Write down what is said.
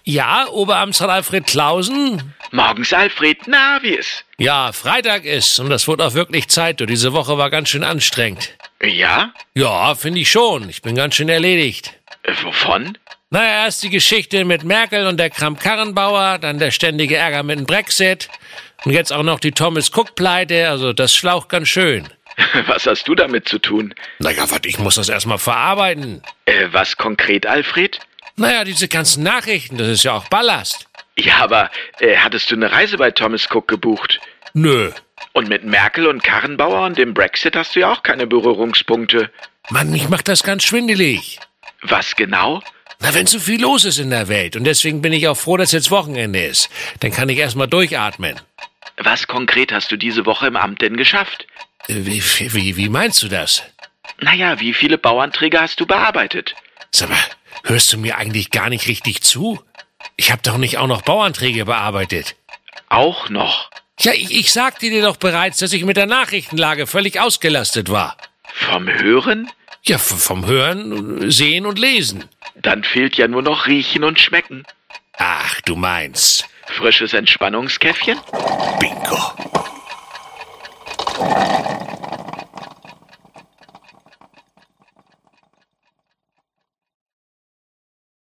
Ja, Oberamtsrat Alfred Clausen? Morgens, Alfred. Na, wie ist? Ja, Freitag ist und das wird auch wirklich Zeit. Du, diese Woche war ganz schön anstrengend. Ja? Ja, finde ich schon. Ich bin ganz schön erledigt. Wovon? Naja, erst die Geschichte mit Merkel und der Kramp-Karrenbauer, dann der ständige Ärger mit dem Brexit und jetzt auch noch die Thomas-Cook-Pleite, also das schlaucht ganz schön. Was hast du damit zu tun? Naja, ich muss das erstmal verarbeiten. Was konkret, Alfred? Naja, diese ganzen Nachrichten, das ist ja auch Ballast. Ja, aber hattest du eine Reise bei Thomas Cook gebucht? Nö. Und mit Merkel und Karrenbauer und dem Brexit hast du ja auch keine Berührungspunkte. Mann, mich macht das ganz schwindelig. Was genau? Na, wenn so viel los ist in der Welt und deswegen bin ich auch froh, dass jetzt Wochenende ist. Dann kann ich erstmal durchatmen. Was konkret hast du diese Woche im Amt denn geschafft? Wie meinst du das? Naja, wie viele Bauanträge hast du bearbeitet? Sag mal, hörst du mir eigentlich gar nicht richtig zu? Ich habe doch nicht auch noch Bauanträge bearbeitet. Auch noch? Ja, ich sagte dir doch bereits, dass ich mit der Nachrichtenlage völlig ausgelastet war. Vom Hören? Ja, vom Hören, Sehen und Lesen. Dann fehlt ja nur noch Riechen und Schmecken. Ach, du meinst. Frisches Entspannungskäffchen? Bingo.